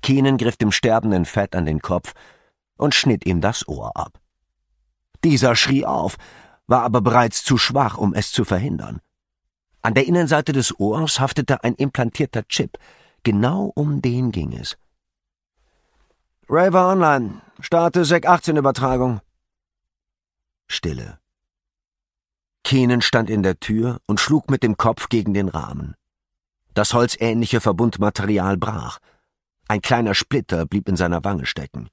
Keenan griff dem sterbenden Fett an den Kopf und schnitt ihm das Ohr ab. Dieser schrie auf, war aber bereits zu schwach, um es zu verhindern. An der Innenseite des Ohrs haftete ein implantierter Chip. Genau um den ging es. »Raver Online, starte Sec-18-Übertragung.« Stille. Keenan stand in der Tür und schlug mit dem Kopf gegen den Rahmen. Das holzähnliche Verbundmaterial brach. Ein kleiner Splitter blieb in seiner Wange stecken.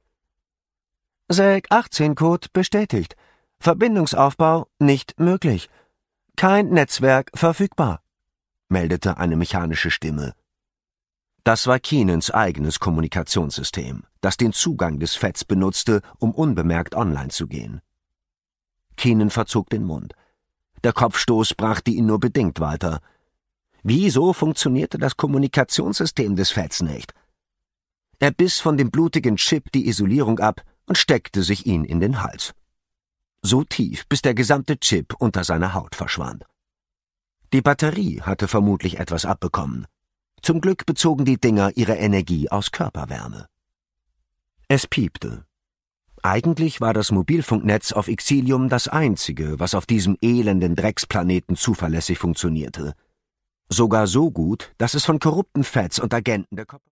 »Sec-18-Code bestätigt. Verbindungsaufbau nicht möglich. Kein Netzwerk verfügbar«, meldete eine mechanische Stimme. Das war Keenans eigenes Kommunikationssystem, das den Zugang des Fetts benutzte, um unbemerkt online zu gehen. Keenan verzog den Mund. Der Kopfstoß brachte ihn nur bedingt weiter. Wieso funktionierte das Kommunikationssystem des Fetts nicht? Er biss von dem blutigen Chip die Isolierung ab und steckte sich ihn in den Hals. So tief, bis der gesamte Chip unter seiner Haut verschwand. Die Batterie hatte vermutlich etwas abbekommen. Zum Glück bezogen die Dinger ihre Energie aus Körperwärme. Es piepte. Eigentlich war das Mobilfunknetz auf Ixilium das einzige, was auf diesem elenden Drecksplaneten zuverlässig funktionierte. Sogar so gut, dass es von korrupten Feds und Agenten der